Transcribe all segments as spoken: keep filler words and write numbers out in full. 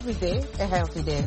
Every day, a healthy day.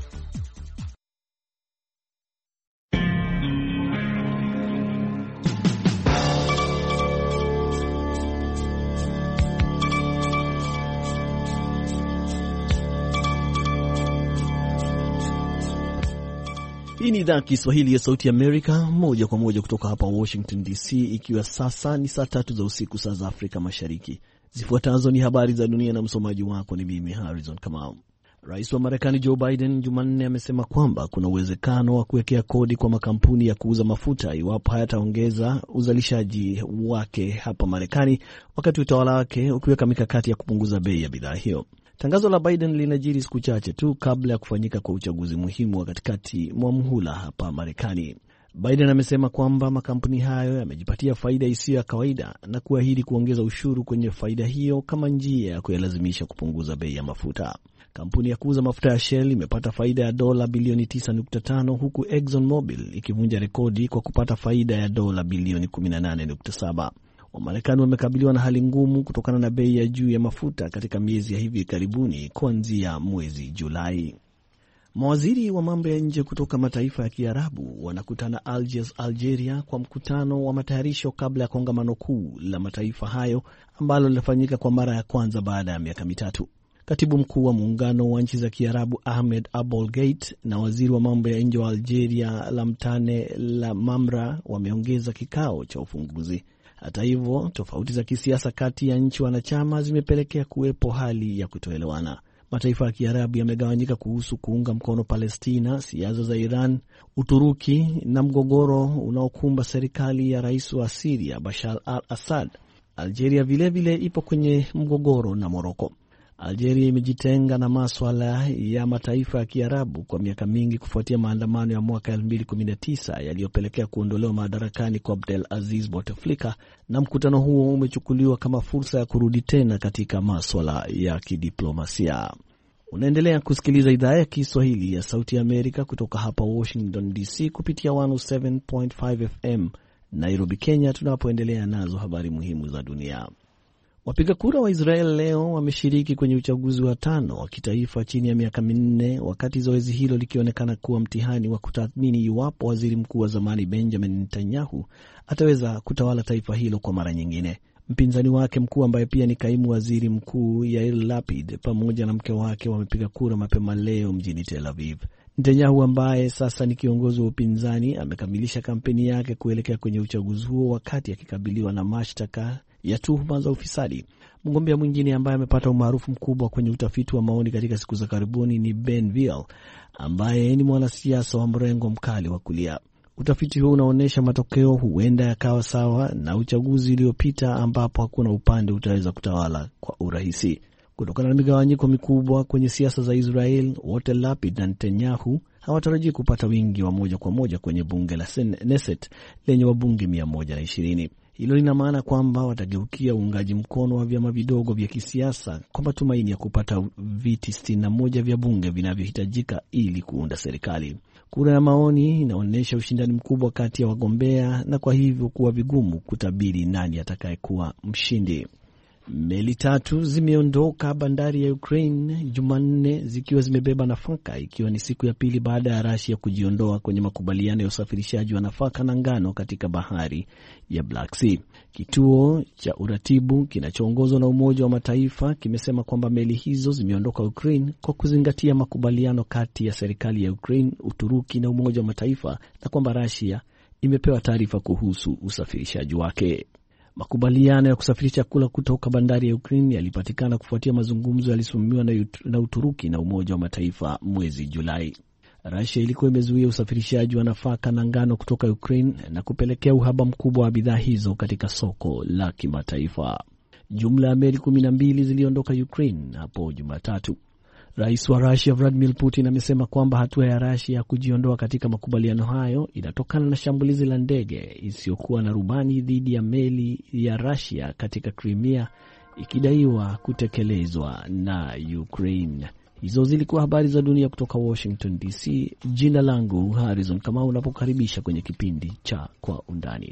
Hii ni idhaa Kiswahili ya Sauti ya Amerika, moja kwa moja kutoka hapa Washington D C, ikiwa sasa ni saa tatu za usiku saa za Afrika Mashariki. Zifuatazo ni habari za dunia na msomaji wako ni mimi Harrison Kamau. Rais wa Marekani Joe Biden Jumanne amesema kwamba kuna uwezekano wa kuwekea kodi kwa makampuni ya kuuza mafuta iwapo hayataongeza uzalishaji wake hapa Marekani, wakati utawala wake ukiweka mikakati ya kupunguza bei ya bidhaa hiyo. Tangazo la Biden linajiri siku chache tu kabla ya kufanyika kwa uchaguzi muhimu wa katikati mwa muhula hapa Marekani. Biden amesema kwamba makampuni hayo yamejipatia faida isiyo ya kawaida na kuahidi kuongeza ushuru kwenye faida hiyo kama njia ya kuyalazimisha kupunguza bei ya mafuta. Kampuni ya kuuza mafuta ya Shell imepata faida ya dola bilioni tisa nukta tano huku ExxonMobil ikivunja rekodi kwa kupata faida ya dola bilioni kumi na nane nukta saba. Wamarekani wamekabiliwa na hali ngumu kutokana na bei ya juu ya mafuta katika miezi ya hivi karibuni kuanzia mwezi Julai. Mawaziri wa mambo ya nje kutoka mataifa ya Kiarabu wanakutana Algiers, Algeria kwa mkutano wa matayarisho kabla ya kongamano kuu la mataifa hayo ambalo linafanyika kwa mara ya kwanza baada ya miaka mitatu. Katibu mkuu wa muungano wa nchi za Kiarabu Ahmed Abol-Gheit na waziri wa mambo ya nje wa Algeria Lamtane Lamamra wameongeza kikao cha ufunguzi. Hata hivyo, tofauti za kisiasa kati ya nchi wanachama zimepelekea kuwepo hali ya kutoelewana. Mataifa ya Kiarabu yamegawanyika kuhusu kuunga mkono Palestina, siasa za Iran, Uturuki na mgogoro unaokumba serikali ya rais wa Syria Bashar al-Assad. Algeria vile vile ipo kwenye mgogoro na Morocco. Algeria imejitenga na masuala ya mataifa ya Kiarabu kwa miaka mingi kufuatia maandamano ya mwaka elfu mbili kumi na tisa yaliyopelekea kuondolewa madarakani kwa Abdel Aziz Bouteflika, na mkutano huo umechukuliwa kama fursa ya kurudi tena katika masuala ya kidiplomasia. Unaendelea kusikiliza idhaa ya Kiswahili ya Sauti ya Amerika kutoka hapa Washington D C kupitia mia moja saba nukta tano F M Nairobi, Kenya, tunapoendelea nazo habari muhimu za dunia. Wapiga kura wa Israel leo wameshiriki kwenye uchaguzi wa tano wa kitaifa chini ya miaka minne, wakati zoezi hilo likionekana kuwa mtihani wa kutathmini iwapo waziri mkuu wa zamani Benjamin Netanyahu ataweza kutawala taifa hilo kwa mara nyingine. Mpinzani wake mkuu ambaye pia ni kaimu waziri mkuu Yair Lapid pamoja na mke wake wamepiga kura mapema leo mjini Tel Aviv. Netanyahu ambaye sasa ni kiongozi wa upinzani amekamilisha kampeni yake kuelekea kwenye uchaguzi huo wakati akikabiliwa na mashtaka ya tuhuma za ufisadi. Mgombea mwingine ambaye amepata umaarufu mkubwa kwenye utafiti wa maoni katika siku za karibuni ni Ben Vial ambaye ni mwanasiasa wa mrengo mkali wa kulia. Utafiti huu unaonyesha matokeo huenda yakawa sawa na uchaguzi uliopita ambapo hakuna upande utaweza kutawala kwa urahisi. Kutokana na migawanyiko mikubwa kwenye siasa za Israel, wote Lapid na Netanyahu hawatarajii kupata wingi wa moja kwa moja kwenye bunge la Knesset lenye wabunge mia moja na ishirini. Hilo lina maana kwamba watageukia uungaji mkono wa vyama vidogo vya kisiasa kwa matumaini ya kupata viti sitini na moja vya bunge vinavyohitajika ili kuunda serikali. Kura ya maoni inaonyesha ushindani mkubwa kati ya wagombea na kwa hivyo kuwa vigumu kutabiri nani atakayekuwa mshindi. Meli tatu zimeondoka bandari ya Ukraine Jumanne zikiwa zimebeba nafaka, ikiwa ni siku ya pili baada ya Russia kujiondoa kwenye makubaliano ya usafirishaji wa nafaka na ngano katika bahari ya Black Sea. Kituo cha uratibu kinachoongozwa na Umoja wa Mataifa kimesema kwamba meli hizo zimeondoka Ukraine kwa kuzingatia makubaliano kati ya serikali ya Ukraine, Uturuki na Umoja wa Mataifa, na kwamba Russia imepewa taarifa kuhusu usafirishaji wake. Makubaliano ya kusafirisha chakula kutoka bandari ya Ukraine yalipatikana kufuatia mazungumzo yaliyosimamiwa na, na Uturuki na Umoja wa Mataifa mwezi Julai. Russia ilikuwa imezuia usafirishaji wa nafaka na ngano kutoka Ukraine na kupelekea uhaba mkubwa wa bidhaa hizo katika soko la kimataifa. Jumla ya meli kumi na mbili ziliondoka Ukraine hapo Jumatatu. Rais wa Russia Vladimir Putin amesema kwamba hatua ya Russia ya kujiondoa katika makubaliano hayo inatokana na shambulizi la ndege isiyokuwa na rubani dhidi ya meli ya Russia katika Crimea, ikidaiwa kutekelezwa na Ukraine. Hizo zilikuwa habari za dunia kutoka Washington D C. Jina langu Harrison Kamau, unapokaribisha kwenye kipindi cha Kwa Undani.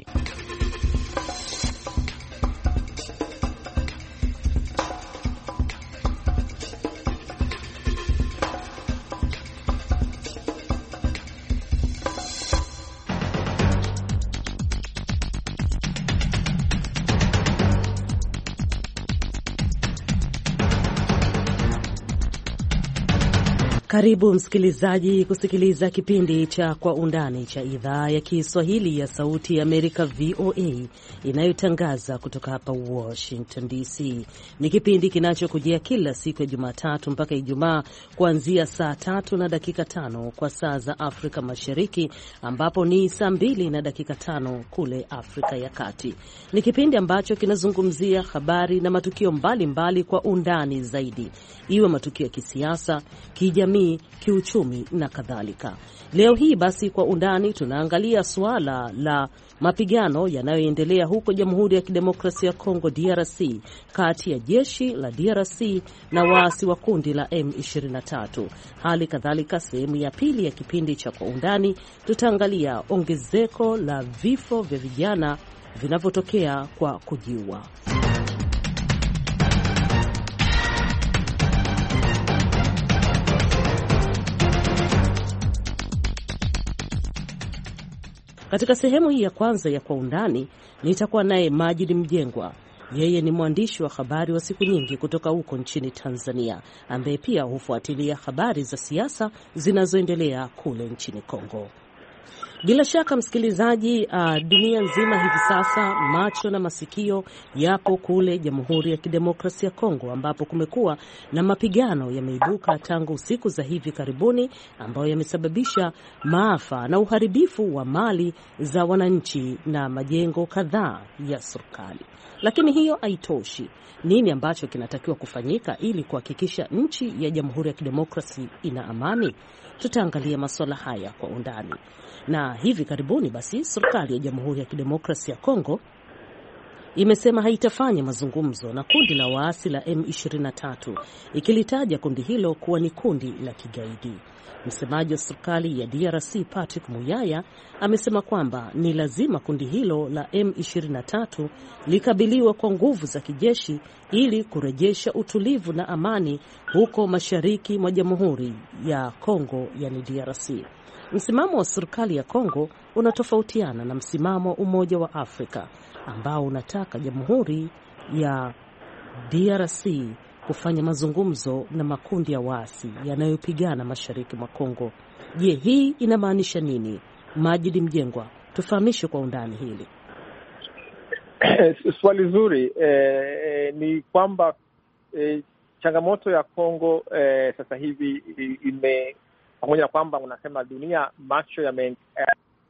Karibu msikilizaji kusikiliza kipindi cha Kwa Undani cha idhaa ya Kiswahili ya Sauti ya Amerika V O A inayotangaza kutoka hapa Washington D C. Ni kipindi kinachokujia kila siku ya Jumatatu mpaka Ijumaa kuanzia saa tatu na dakika tano kwa saa za Afrika Mashariki, ambapo ni saa mbili na dakika tano kule Afrika ya Kati. Ni kipindi ambacho kinazungumzia habari na matukio mbalimbali mbali kwa undani zaidi, iwe matukio ya kisiasa, kijamii, kiuchumi na kadhalika. Leo hii basi Kwa Undani tunaangalia suala la mapigano yanayoendelea huko Jamhuri ya Kidemokrasia ya Kongo D R C kati ya jeshi la D R C na waasi wa kundi la M ishirini na tatu. Hali kadhalika, sehemu ya pili ya kipindi cha Kwa Undani tutaangalia ongezeko la vifo vya vijana vinavyotokea kwa kujiua. Katika sehemu hii ya kwanza ya Kwa Undani nitakuwa naye Majid Mjengwa. Yeye ni mwandishi wa habari wa siku nyingi kutoka huko nchini Tanzania, ambaye pia hufuatilia habari za siasa zinazoendelea kule nchini Kongo. Bila shaka msikilizaji, uh, dunia nzima hivi sasa macho na masikio yapo kule Jamhuri ya Kidemokrasia ya Kongo, ambapo kumekuwa na mapigano yameibuka tangu siku za hivi karibuni, ambayo yamesababisha maafa na uharibifu wa mali za wananchi na majengo kadhaa ya serikali. Lakini hiyo haitoshi. Nini ambacho kinatakiwa kufanyika ili kuhakikisha nchi ya Jamhuri ya Kidemokrasia ina amani? Tutaangalia masuala haya kwa undani. Na hivi karibuni basi serikali ya Jamhuri ya Kidemokrasia ya Kongo imesema haitafanya mazungumzo na kundi la waasi la M ishirini na tatu, ikilitaja kundi hilo kuwa ni kundi la kigaidi. Msemaji wa serikali ya D R C Patrick Muyaya amesema kwamba ni lazima kundi hilo la M ishirini na tatu likabiliwa kwa nguvu za kijeshi ili kurejesha utulivu na amani huko mashariki mwa Jamhuri ya Kongo, yani D R C. Msimamo wa serikali ya Kongo unatofautiana na msimamo Umoja wa Afrika ambao unataka Jamhuri ya D R C kufanya mazungumzo na makundi ya waasi yanayopigana mashariki mwa Kongo. Je, hii inamaanisha nini? Majid Mjengwa, tufahamishe kwa undani hili. Swali zuri. Eh, ni kwamba eh, changamoto ya Kongo eh, sasa hivi ime pamoja na kwamba unasema dunia macho yame eh,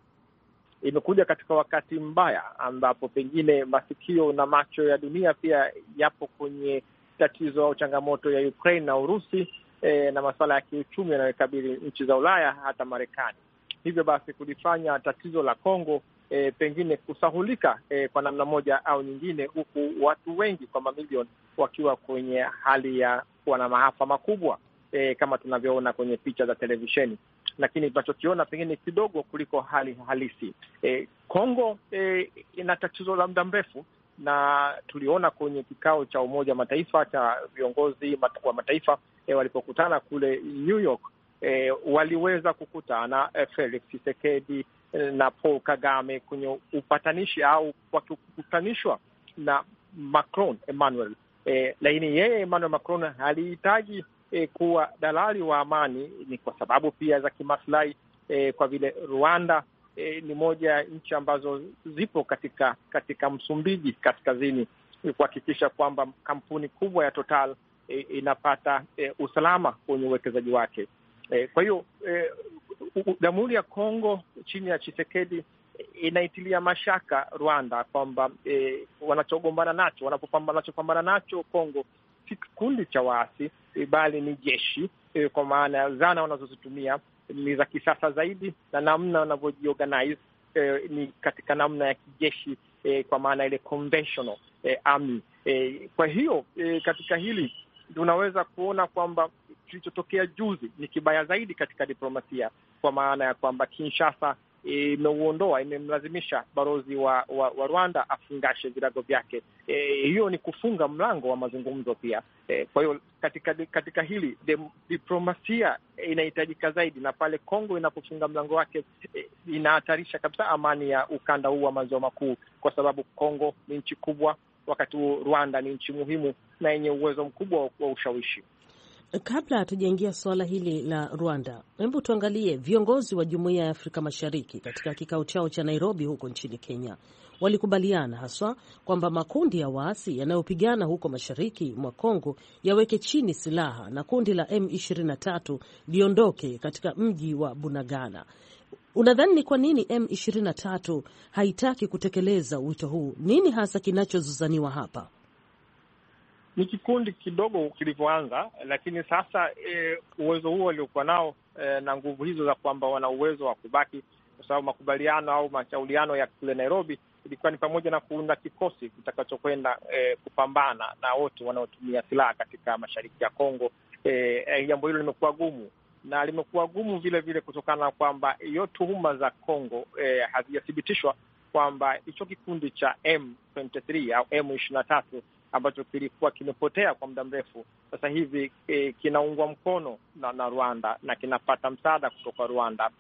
imekuja katika wakati mbaya ambapo pengine masikio na macho ya dunia pia yapo kwenye tatizo au changamoto ya Ukraine na Urusi eh, na masuala ya kiuchumi yanayokabili nchi za Ulaya hata Marekani. Hivyo basi kulifanya tatizo la Kongo eh, pengine kusahulika eh, kwa namna moja au nyingine, huku watu wengi kwa mamilioni wakiwa kwenye hali ya kuwa na maafa makubwa eh, kama tunavyoona kwenye picha za televisheni. Lakini tunachokiona pengine kidogo kuliko hali halisi. Eh, Kongo eh, ina tatizo la muda mrefu, na tuliona kwenye kikao cha Umoja wa Mataifa cha viongozi wa mataifa e, walipokutana kule New York, e, waliweza kukutana e, Felix Tshisekedi e, na Paul Kagame kwenye upatanishi au wakikutanishwa na Macron Emmanuel. E, lakini yeye Emmanuel Macron halihitaji e, kuwa dalali wa amani, ni kwa sababu pia za kimaslahi e, kwa vile Rwanda E, ni moja ya nchi ambazo zipo katika katika Msumbiji kaskazini kuhakikisha kwamba kampuni kubwa ya Total e, inapata e, usalama kwenye uwekezaji wake. E, kwa hiyo e, Jamhuri ya Kongo chini ya Tshisekedi e, inaitilia mashaka Rwanda kwamba e, wanachogombana nacho wanapopambana wanachopambana nacho Kongo si kikundi cha waasi e, bali ni jeshi e, kwa maana ya zana wanazozitumia ni za kisasa zaidi, na namna wanavyojiorganize eh, ni katika namna ya kijeshi eh, kwa maana ile conventional eh, army. Eh, kwa hiyo eh, katika hili tunaweza kuona kwamba kilichotokea juzi ni kibaya zaidi katika diplomasia, kwa maana ya kwamba Kinshasa imeuondoa, imemlazimisha balozi wa, wa, wa Rwanda afungashe virago vyake. E, hiyo ni kufunga mlango wa mazungumzo pia. E, kwa hiyo katika katika hili de, diplomasia inahitajika zaidi, na pale Kongo inapofunga mlango wake e, inahatarisha kabisa amani ya ukanda huu wa maziwa makuu, kwa sababu Kongo ni nchi kubwa, wakati Rwanda ni nchi muhimu na yenye uwezo mkubwa wa ushawishi. Kabla hatujaingia suala hili la Rwanda, hebu tuangalie viongozi wa Jumuiya ya Afrika Mashariki katika kikao chao cha Nairobi huko nchini Kenya. Walikubaliana haswa kwamba makundi ya waasi yanayopigana huko mashariki mwa Kongo yaweke chini silaha na kundi la M ishirini na tatu liondoke katika mji wa Bunagana. Unadhani ni kwa nini M ishirini na tatu haitaki kutekeleza wito huu? Nini hasa kinachozuzaniwa hapa? Ni kikundi kidogo kilivyoanza, lakini sasa e, uwezo huo waliokuwa nao e, na nguvu hizo za kwamba wana uwezo wa kubaki, kwa sababu makubaliano au mashauriano ya kule Nairobi ilikuwa ni pamoja na kuunda kikosi kitakachokwenda e, kupambana na wote wanaotumia silaha katika mashariki ya Kongo. E, jambo hilo limekuwa gumu, na limekuwa gumu vile vile kutokana na kwamba hiyo tuhuma za Kongo e, hazijathibitishwa kwamba hicho kikundi cha M ishirini na tatu au M ishirini na tatu ambacho kilikuwa kimepotea kwa muda mrefu sasa hivi e, kinaungwa mkono na, na Rwanda na kinapata msaada kutoka Rwanda.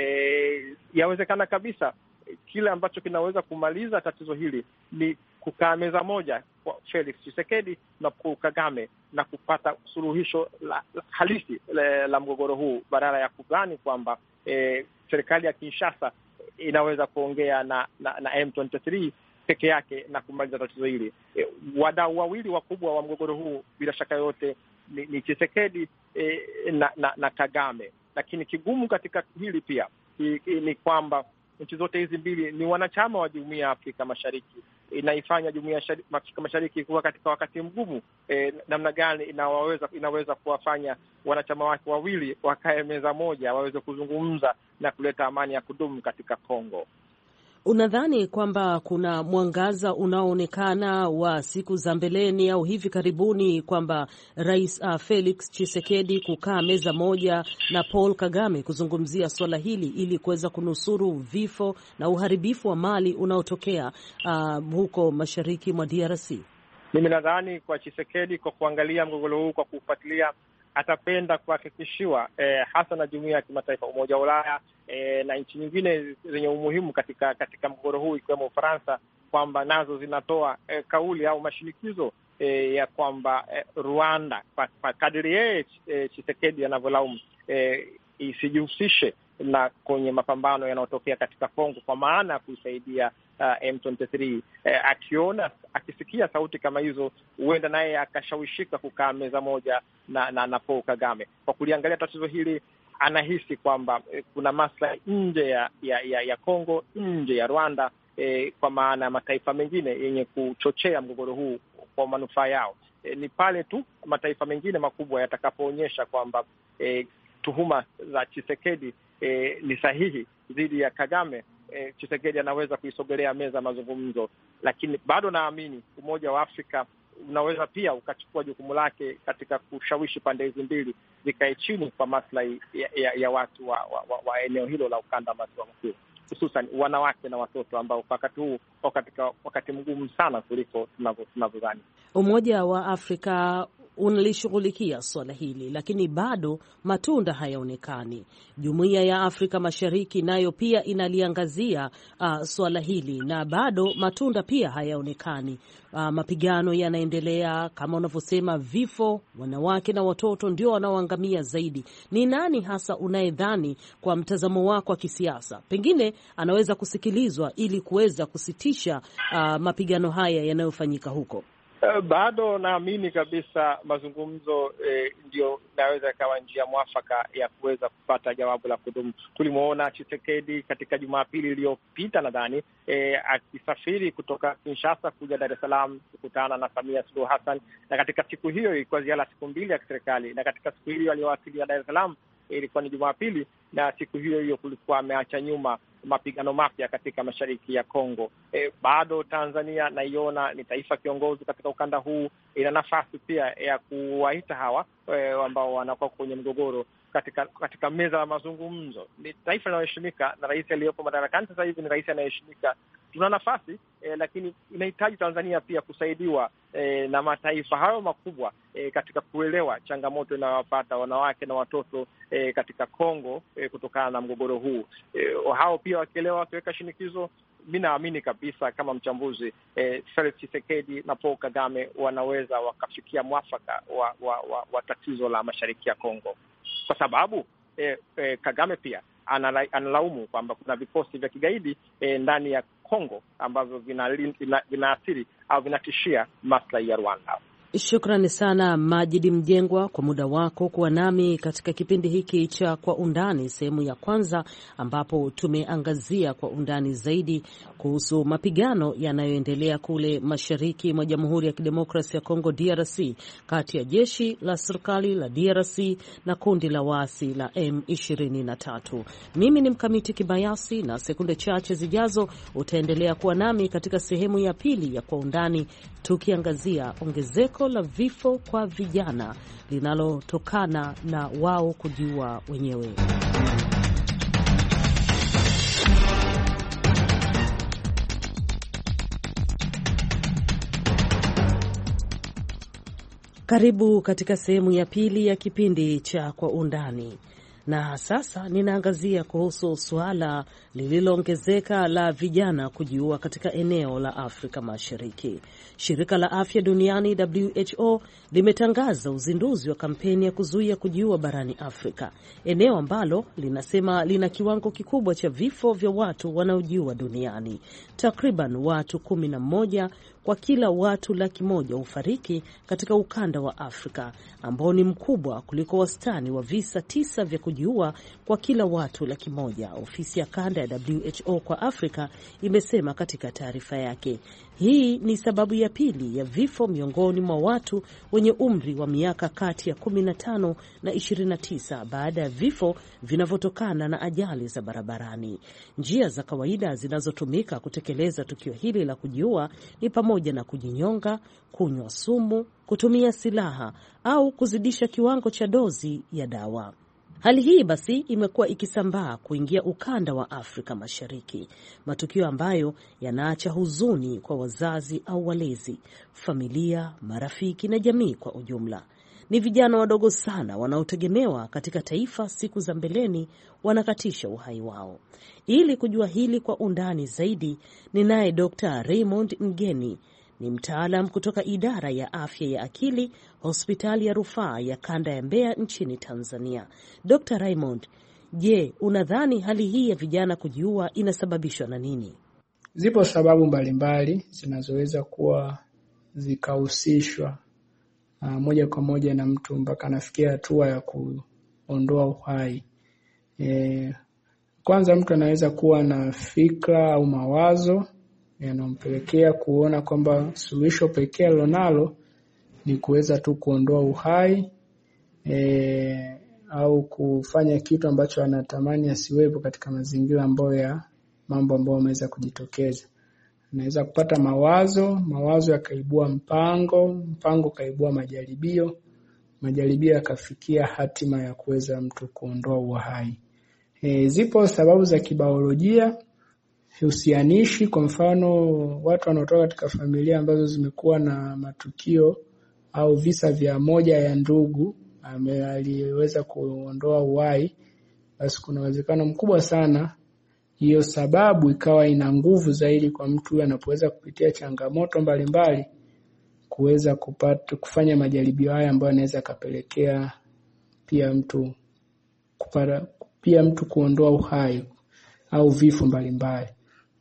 E, yawezekana kabisa kile ambacho kinaweza kumaliza tatizo hili ni kukaa meza moja kwa Felix Tshisekedi na Paul Kagame na kupata suluhisho la, la halisi la, la mgogoro huu, badala ya kudhani kwamba e, serikali ya Kinshasa inaweza kuongea na, na, na M ishirini na tatu peke yake na kumaliza tatizo hili. E, wadau wawili wakubwa wa mgogoro huu bila shaka yote ni, ni Tshisekedi e, na, na, na Kagame. Lakini kigumu katika hili pia i, i, ni kwamba nchi zote hizi mbili ni wanachama wa Jumuiya ya Afrika Mashariki. Inaifanya Jumuiya ya Afrika Mashariki kuwa katika wakati mgumu. E, namna gani inaweza inaweza kuwafanya wanachama wake wawili wakae meza moja waweze kuzungumza na kuleta amani ya kudumu katika Kongo? Unadhani kwamba kuna mwangaza unaoonekana wa siku za mbeleni au hivi karibuni kwamba Rais uh, Felix Tshisekedi kukaa meza moja na Paul Kagame kuzungumzia swala hili ili kuweza kunusuru vifo na uharibifu wa mali unaotokea uh, huko mashariki mwa D R C? Mimi nadhani kwa Tshisekedi, kwa kuangalia mgogoro huu, kwa kufuatilia, atapenda kuhakikishiwa eh, hasa na jumuiya ya kimataifa, Umoja wa Ulaya eh, na nchi nyingine zenye umuhimu katika katika mgogoro huu ikiwemo Ufaransa, kwamba nazo zinatoa eh, kauli au mashinikizo eh, ya kwamba eh, Rwanda kwa kadiri yeye eh, Tshisekedi anavyolaumu eh, isijihusishe na kwenye mapambano yanayotokea katika Kongo, kwa maana ya kuisaidia uh, M ishirini na tatu. Eh, akiona akisikia sauti kama hizo, huenda naye akashawishika kukaa meza moja na, na, na Paul Kagame. Kwa kuliangalia tatizo hili, anahisi kwamba eh, kuna maslahi nje ya, ya, ya, ya Kongo, nje ya Rwanda, eh, kwa maana ya mataifa mengine yenye kuchochea mgogoro huu kwa manufaa yao. Eh, ni pale tu mataifa mengine makubwa yatakapoonyesha kwamba eh, tuhuma za Tshisekedi E, ni sahihi dhidi ya Kagame, e, Tshisekedi anaweza kuisogelea meza mazungumzo. Lakini bado naamini Umoja wa Afrika unaweza pia ukachukua jukumu lake katika kushawishi pande hizi mbili zikae chini kwa maslahi ya, ya, ya watu wa, wa, wa, wa eneo hilo la ukanda wa maziwa makuu, hususan wanawake na watoto ambao wakati huu katika wakati mgumu sana kuliko tunavyodhani. Umoja wa Afrika unalishughulikia swala hili, lakini bado matunda hayaonekani. Jumuiya ya Afrika Mashariki nayo pia inaliangazia uh, swala hili na bado matunda pia hayaonekani. Uh, mapigano yanaendelea kama unavyosema, vifo, wanawake na watoto ndio wanaoangamia zaidi. Ni nani hasa unayedhani kwa mtazamo wako wa kisiasa pengine anaweza kusikilizwa ili kuweza kusitisha uh, mapigano haya yanayofanyika huko? Uh, bado naamini kabisa mazungumzo eh, ndio inaweza ikawa njia mwafaka ya kuweza kupata jawabu la kudumu. Tulimuona Tshisekedi katika Jumapili iliyopita nadhani eh, akisafiri kutoka Kinshasa kuja Dar es Salaam kukutana na Samia Suluhu Hassan, na katika siku hiyo ilikuwa ziara siku mbili ya kiserikali, na katika siku hiyo aliyowasili Dar es Salaam ilikuwa ni Jumapili, na siku hiyo hiyo kulikuwa ameacha nyuma mapigano mapya katika mashariki ya Kongo. E, bado Tanzania naiona ni taifa kiongozi katika ukanda huu, ina nafasi pia ya kuwaita hawa e, ambao wanakuwa kwenye mgogoro katika katika meza ya mazungumzo. Ni taifa linaloheshimika na rais aliyepo madarakani sasa hivi ni rais anayeheshimika. Tuna nafasi e, lakini inahitaji Tanzania pia kusaidiwa e, na mataifa hayo makubwa e, katika kuelewa changamoto inayowapata wanawake na watoto e, katika Kongo e, kutokana na mgogoro huu. E, hao pia wakielewa, wakiweka shinikizo, mi naamini kabisa kama mchambuzi eh, Felix Tshisekedi na Paul Kagame wanaweza wakafikia mwafaka wa, wa, wa, wa tatizo la mashariki ya Kongo, kwa sababu eh, eh, Kagame pia anala, analaumu kwamba kuna vikosi vya kigaidi eh, ndani ya Kongo ambavyo vinaathiri vina, vina au vinatishia maslahi ya Rwanda. Shukrani sana Majidi Mjengwa kwa muda wako kuwa nami katika kipindi hiki cha Kwa Undani sehemu ya kwanza, ambapo tumeangazia kwa undani zaidi kuhusu mapigano yanayoendelea kule mashariki mwa Jamhuri ya Kidemokrasia ya Kongo D R C kati ya jeshi la serikali la D R C na kundi la waasi la M ishirini na tatu. Mimi ni Mkamiti Kibayasi, na sekunde chache zijazo utaendelea kuwa nami katika sehemu ya pili ya Kwa Undani, tukiangazia ongezeko la vifo kwa vijana linalotokana na wao kujiua wenyewe. Karibu katika sehemu ya pili ya kipindi cha Kwa Undani. Na sasa ninaangazia kuhusu suala lililoongezeka la vijana kujiua katika eneo la Afrika Mashariki. Shirika la Afya Duniani W H O limetangaza uzinduzi wa kampeni ya kuzuia kujiua barani Afrika, eneo ambalo linasema lina kiwango kikubwa cha vifo vya watu wanaojiua duniani. Takriban watu kumi na moja kwa kila watu laki moja hufariki katika ukanda wa Afrika, ambao ni mkubwa kuliko wastani wa visa tisa vya kujiua kwa kila watu laki moja. Ofisi ya kanda ya W H O kwa Afrika imesema katika taarifa yake. Hii ni sababu ya pili ya vifo miongoni mwa watu wenye umri wa miaka kati ya kumi na tano na ishirini na tisa baada ya vifo vinavyotokana na ajali za barabarani. Njia za kawaida zinazotumika kutekeleza tukio hili la kujiua ni pamoja na kujinyonga, kunywa sumu, kutumia silaha au kuzidisha kiwango cha dozi ya dawa. Hali hii basi imekuwa ikisambaa kuingia ukanda wa Afrika Mashariki, matukio ambayo yanaacha huzuni kwa wazazi au walezi, familia, marafiki na jamii kwa ujumla. Ni vijana wadogo sana wanaotegemewa katika taifa siku za mbeleni wanakatisha uhai wao. Ili kujua hili kwa undani zaidi, ninaye Doctor Raymond Mgeni, ni mtaalam kutoka idara ya afya ya akili hospitali ya rufaa ya kanda ya Mbeya nchini Tanzania. Doctor Raymond, je, unadhani hali hii ya vijana kujiua inasababishwa na nini? Zipo sababu mbalimbali zinazoweza kuwa zikahusishwa uh, moja kwa moja na mtu mpaka anafikia hatua ya kuondoa uhai. E, kwanza mtu anaweza kuwa na fikra au mawazo yanayompelekea kuona kwamba suluhisho pekee alilonalo ni kuweza tu kuondoa uhai e, au kufanya kitu ambacho anatamani asiwepo katika mazingira ambayo ya mambo ambayo yameweza kujitokeza. Anaweza kupata mawazo, mawazo yakaibua mpango, mpango kaibua majaribio, majaribio yakafikia hatima ya kuweza mtu kuondoa uhai. E, zipo sababu za kibiolojia husianishi. Kwa mfano, watu wanaotoka katika familia ambazo zimekuwa na matukio au visa vya moja ya ndugu aliweza kuondoa uhai, basi kuna uwezekano mkubwa sana hiyo sababu ikawa ina nguvu zaidi kwa mtu anapoweza kupitia changamoto mbalimbali kuweza kupata kufanya majaribio haya ambayo yanaweza kapelekea pia mtu kupata pia mtu kuondoa uhai au vifo mbalimbali.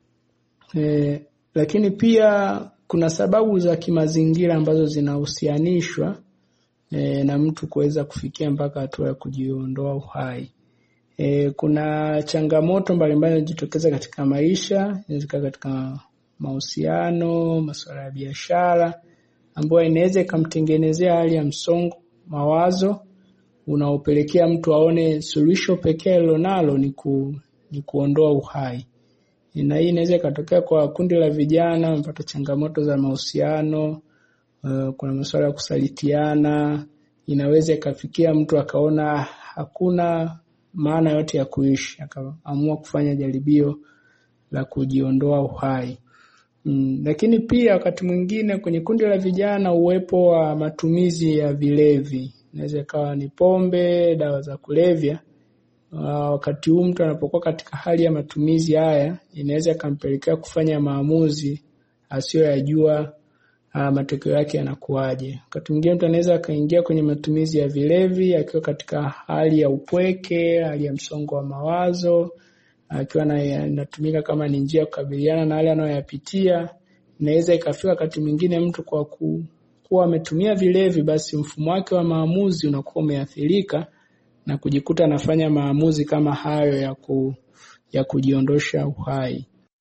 E, lakini pia kuna sababu za kimazingira ambazo zinahusianishwa e, na mtu kuweza kufikia mpaka hatua ya kujiondoa uhai. E, kuna changamoto mbalimbali zinajitokeza katika maisha, inaweza katika mahusiano, masuala ya biashara, ambayo inaweza ikamtengenezea hali ya msongo mawazo unaopelekea mtu aone suluhisho pekee alilonalo ni ku, ni kuondoa uhai. Na hii inaweza ikatokea kwa kundi la vijana mpata changamoto za mahusiano, uh, kuna masuala ya kusalitiana, inaweza ikafikia mtu akaona hakuna maana yote ya kuishi, akaamua kufanya jaribio la kujiondoa uhai. Mm, lakini pia wakati mwingine kwenye kundi la vijana uwepo wa matumizi ya vilevi, inaweza ikawa ni pombe, dawa za kulevya, Uh, wakati huu mtu anapokuwa katika hali ya matumizi haya, inaweza kampelekea kufanya maamuzi asiyoyajua uh, matokeo yake yanakuaje. Wakati mwingine mtu anaweza akaingia kwenye matumizi ya vilevi akiwa katika hali ya upweke, hali ya msongo wa mawazo, akiwa anatumika kama ni njia ya kukabiliana na hali anayoyapitia. Inaweza ikafika wakati mwingine mtu kwa ku, kuwa ametumia vilevi, basi mfumo wake wa maamuzi unakuwa umeathirika na kujikuta anafanya maamuzi kama hayo ya ku, ya kujiondosha uhai.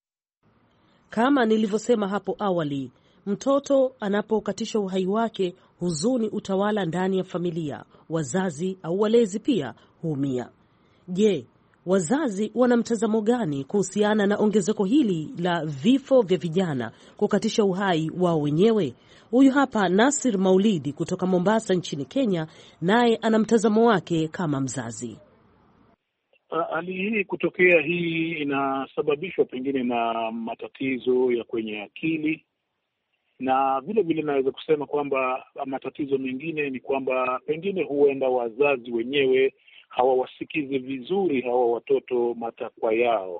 Kama nilivyosema hapo awali, mtoto anapokatishwa uhai wake, huzuni utawala ndani ya familia, wazazi au walezi pia huumia. Je, wazazi wana mtazamo gani kuhusiana na ongezeko hili la vifo vya vijana kukatisha uhai wao wenyewe? Huyu hapa Nasir Maulidi kutoka Mombasa nchini Kenya, naye ana mtazamo wake kama mzazi. Hali hii kutokea hii inasababishwa pengine na matatizo ya kwenye akili, na vile vile naweza kusema kwamba matatizo mengine ni kwamba pengine huenda wazazi wenyewe hawawasikizi vizuri hawa watoto matakwa yao,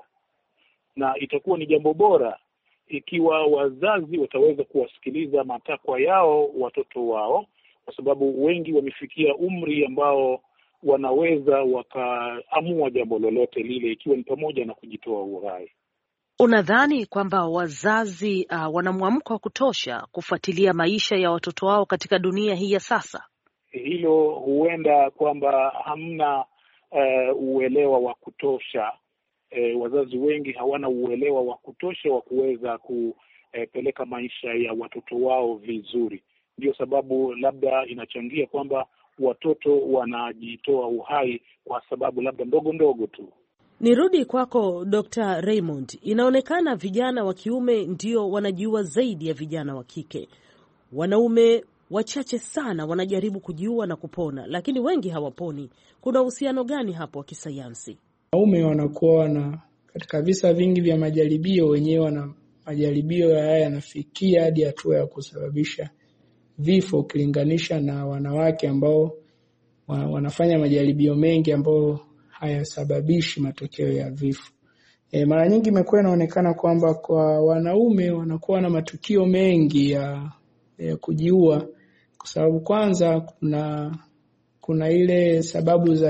na itakuwa ni jambo bora ikiwa wazazi wataweza kuwasikiliza matakwa yao watoto wao, kwa sababu wengi wamefikia umri ambao wanaweza wakaamua jambo lolote lile, ikiwa ni pamoja na kujitoa uhai. Unadhani kwamba wazazi uh, wana mwamko wa kutosha kufuatilia maisha ya watoto wao katika dunia hii ya sasa? Hilo huenda kwamba hamna uh, uelewa wa kutosha. Uh, wazazi wengi hawana uelewa wa kutosha wa kuweza kupeleka maisha ya watoto wao vizuri. Ndio sababu labda inachangia kwamba watoto wanajitoa uhai kwa sababu labda ndogo ndogo tu. Nirudi kwako Doctor Raymond. Inaonekana vijana wa kiume ndio wanajiua zaidi ya vijana wa kike. Wanaume wachache sana wanajaribu kujiua na kupona, lakini wengi hawaponi. Kuna uhusiano gani hapo wa kisayansi? Wanaume wanakuwa na katika visa vingi vya majaribio, wenyewe wana majaribio haya yanafikia hadi hatua ya kusababisha vifo ukilinganisha na wanawake ambao wanafanya majaribio mengi ambao hayasababishi matokeo ya vifo. E, mara nyingi imekuwa inaonekana kwamba kwa wanaume wanakuwa na matukio mengi ya, ya kujiua, kwa sababu kwanza kuna kuna ile sababu za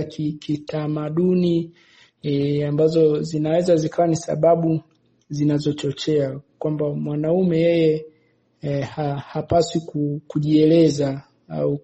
kitamaduni e, ambazo zinaweza zikawa ni sababu zinazochochea kwamba mwanaume yeye e, ha, hapaswi kujieleza au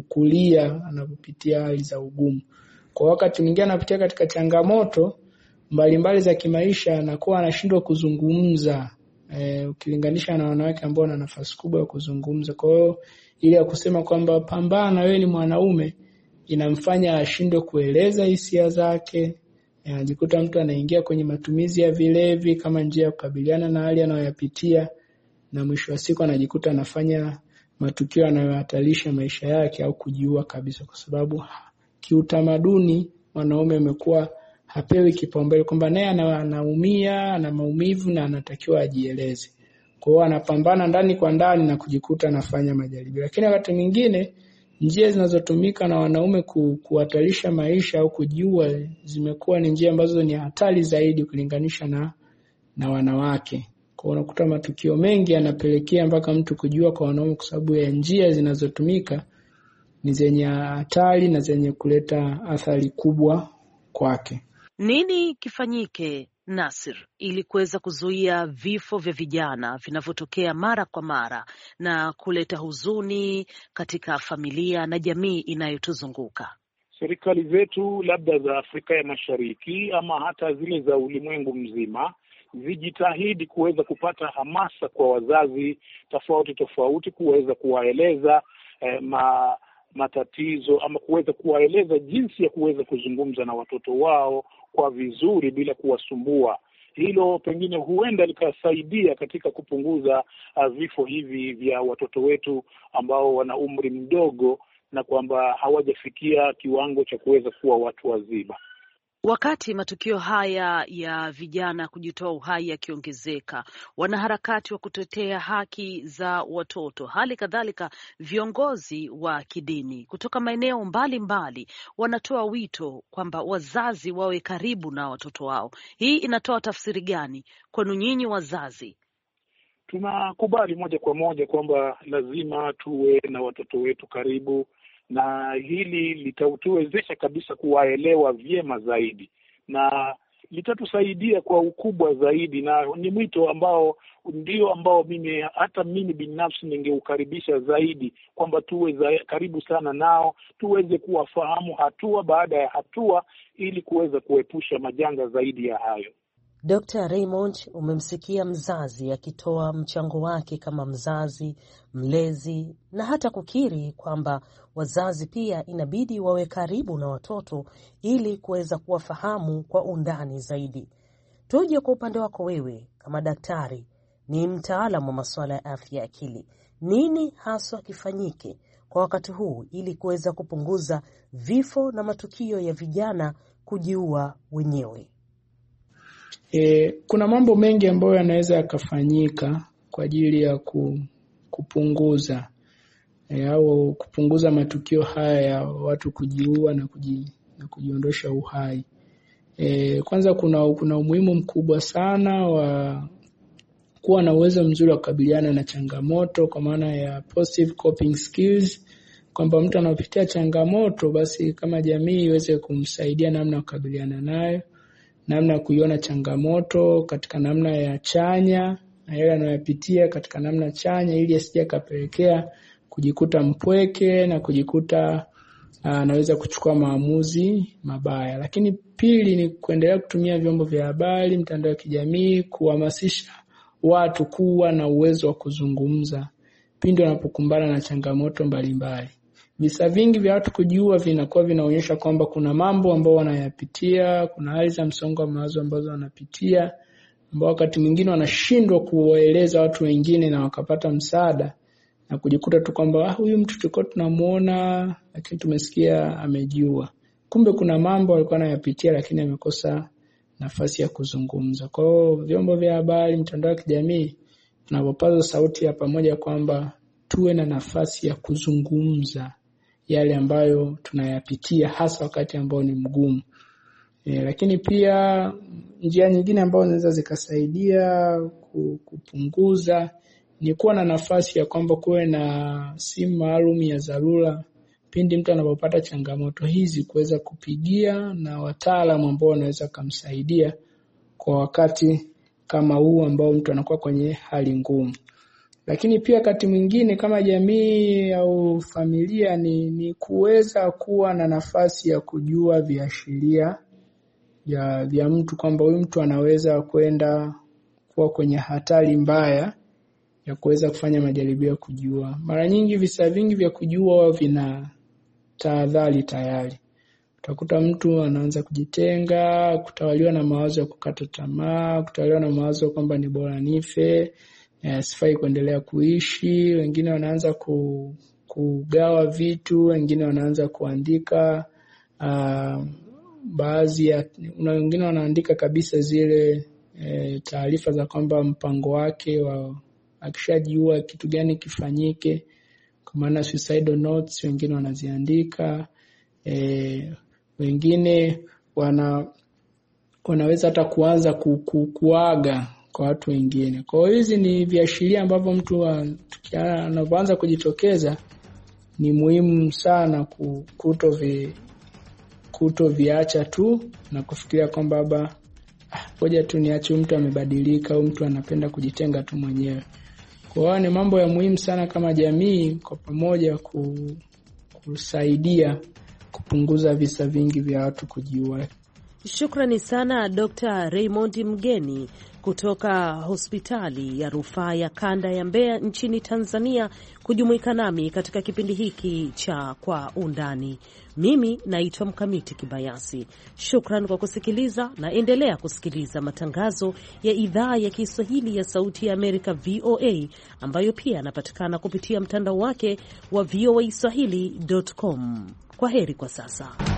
kulia anapopitia hali za ugumu. Kwa wakati mwingine anapitia katika changamoto mbalimbali za kimaisha, anakuwa anashindwa kuzungumza e, ukilinganisha na wanawake ambao wana nafasi kubwa ya kuzungumza. Kwa hiyo ile ya kusema kwamba pambana wewe ni mwanaume inamfanya ashindwe kueleza hisia zake. Anajikuta mtu anaingia kwenye matumizi ya vilevi kama njia ya kukabiliana na hali anayoyapitia, na mwisho wa siku anajikuta anafanya matukio yanayohatarisha maisha yake au kujiua kabisa, kwa sababu kiutamaduni mwanaume amekuwa hapewi kipaumbele kwamba naye anaumia, ana maumivu na anatakiwa ajieleze. Kwa hiyo anapambana ndani kwa ndani na kujikuta anafanya majaribio. Lakini wakati mwingine njia zinazotumika na wanaume ku, kuhatarisha maisha au kujiua zimekuwa ni njia ambazo ni hatari zaidi kulinganisha na na wanawake. Kwa hiyo unakuta matukio mengi yanapelekea mpaka mtu kujiua kwa wanaume kwa sababu ya njia zinazotumika ni zenye hatari na zenye kuleta athari kubwa kwake. Nini kifanyike, Nasir, ili kuweza kuzuia vifo vya vijana vinavyotokea mara kwa mara na kuleta huzuni katika familia na jamii inayotuzunguka? Serikali zetu labda za Afrika ya Mashariki ama hata zile za ulimwengu mzima zijitahidi kuweza kupata hamasa kwa wazazi tofauti tofauti, kuweza kuwaeleza eh, ma matatizo ama kuweza kuwaeleza jinsi ya kuweza kuzungumza na watoto wao kwa vizuri bila kuwasumbua. Hilo pengine huenda likasaidia katika kupunguza uh, vifo hivi vya watoto wetu ambao wana umri mdogo na kwamba hawajafikia kiwango cha kuweza kuwa watu wazima. Wakati matukio haya ya vijana kujitoa uhai yakiongezeka, wanaharakati wa kutetea haki za watoto, hali kadhalika viongozi wa kidini kutoka maeneo mbalimbali wanatoa wito kwamba wazazi wawe karibu na watoto wao. Hii inatoa tafsiri gani kwenu nyinyi wazazi? Tunakubali moja kwa moja kwamba lazima tuwe na watoto wetu karibu, na hili litatuwezesha kabisa kuwaelewa vyema zaidi na litatusaidia kwa ukubwa zaidi, na ni mwito ambao ndio ambao mimi hata mimi binafsi ningeukaribisha zaidi, kwamba tuwe za, karibu sana nao, tuweze kuwafahamu hatua baada ya hatua ili kuweza kuepusha majanga zaidi ya hayo. Doctor Raymond, umemsikia mzazi akitoa mchango wake kama mzazi, mlezi, na hata kukiri kwamba wazazi pia inabidi wawe karibu na watoto ili kuweza kuwafahamu kwa undani zaidi. Tuje kwa upande wako wewe kama daktari, ni mtaalamu wa masuala ya afya ya akili. Nini haswa kifanyike kwa wakati huu ili kuweza kupunguza vifo na matukio ya vijana kujiua wenyewe? E, kuna mambo mengi ambayo yanaweza yakafanyika kwa ajili ya ku, kupunguza e, au kupunguza matukio haya ya watu kujiua na, kuji, na kujiondosha uhai. E, kwanza kuna kuna umuhimu mkubwa sana wa kuwa na uwezo mzuri wa kukabiliana na changamoto, kwa maana ya positive coping skills, kwamba mtu anapitia changamoto basi kama jamii iweze kumsaidia namna ya kukabiliana nayo, namna ya kuiona changamoto katika namna ya chanya na yale anayopitia katika namna chanya, ili asije kapelekea kujikuta mpweke na kujikuta anaweza kuchukua maamuzi mabaya. Lakini pili ni kuendelea kutumia vyombo vya habari, mtandao wa kijamii, kuhamasisha watu kuwa na uwezo wa kuzungumza pindi wanapokumbana na changamoto mbalimbali. Visa vingi vya watu kujiua vinakuwa vinaonyesha kwamba kuna mambo ambayo wanayapitia, kuna hali za msongo wa mawazo ambazo wanapitia, ambao wakati mwingine wanashindwa kuwaeleza watu wengine na wakapata msaada, na kujikuta tu kwamba ah, huyu mtu tulikuwa tunamuona lakini tumesikia amejiua. Kumbe kuna mambo alikuwa anayapitia lakini amekosa nafasi ya kuzungumza. Kwa hiyo vyombo vya habari, mtandao wa kijamii, tunapopaza sauti ya pamoja kwamba tuwe na nafasi ya kuzungumza yale ambayo tunayapitia, hasa wakati ambao ni mgumu. E, lakini pia njia nyingine ambazo zinaweza zikasaidia kupunguza ni kuwa na nafasi ya kwamba kuwe na simu maalum ya dharura pindi mtu anapopata changamoto hizi, kuweza kupigia na wataalamu ambao wanaweza kumsaidia kwa wakati kama huu ambao mtu anakuwa kwenye hali ngumu. Lakini pia wakati mwingine kama jamii au familia ni, ni kuweza kuwa na nafasi ya kujua viashiria ya vya mtu, kwamba huyu mtu anaweza kwenda kuwa kwenye hatari mbaya ya kuweza kufanya majaribio ya kujiua. Mara nyingi visa vingi vya kujiua vina tahadhari tayari. Utakuta mtu anaanza kujitenga, kutawaliwa na mawazo ya kukata tamaa, kutawaliwa na mawazo kwamba ni bora nife, sifai kuendelea kuishi. Wengine wanaanza ku, kugawa vitu, wengine wanaanza kuandika uh, baadhi ya wengine wanaandika kabisa zile e, taarifa za kwamba mpango wake wa akishajiua kitu gani kifanyike, kwa maana suicidal notes wengine wanaziandika. E, wengine wana wanaweza hata kuanza ku, ku, kuaga kwa watu wengine. Kwa hiyo hizi ni viashiria ambavyo mtu anapoanza kujitokeza ni muhimu sana kuto vi, kuto viacha tu na kufikiria kwamba baba ngoja tu niache mtu amebadilika au mtu anapenda kujitenga tu mwenyewe. Kwa hiyo ni mambo ya muhimu sana kama jamii kwa pamoja kusaidia kupunguza visa vingi vya watu kujiua. Shukrani sana Doctor Raymond Mgeni kutoka hospitali ya rufaa ya kanda ya Mbeya nchini Tanzania kujumuika nami katika kipindi hiki cha Kwa Undani. Mimi naitwa Mkamiti Kibayasi. Shukran kwa kusikiliza, na endelea kusikiliza matangazo ya idhaa ya Kiswahili ya Sauti ya Amerika V O A, ambayo pia yanapatikana kupitia mtandao wake wa voa swahili dot com. Kwa heri kwa sasa.